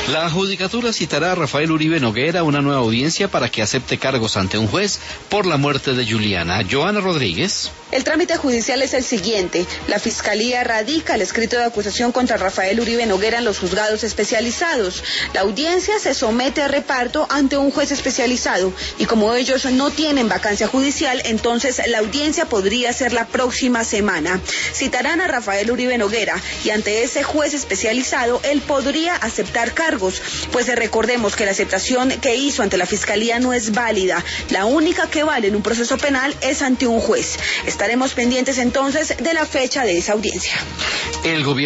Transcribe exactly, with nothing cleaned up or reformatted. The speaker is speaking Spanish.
La Judicatura citará a Rafael Uribe Noguera a una nueva audiencia para que acepte cargos ante un juez por la muerte de Juliana. Joana Rodríguez. El trámite judicial es el siguiente. La Fiscalía radica el escrito de acusación contra Rafael Uribe Noguera en los juzgados especializados. La audiencia se somete a reparto ante un juez especializado y como ellos no tienen vacancia judicial, entonces la audiencia podría ser la próxima semana. Citarán a Rafael Uribe Noguera y ante ese juez especializado él podría aceptar cargos, pues recordemos que la aceptación que hizo ante la Fiscalía no es válida. La única que vale en un proceso penal es ante un juez. Estaremos pendientes entonces de la fecha de esa audiencia. El gobierno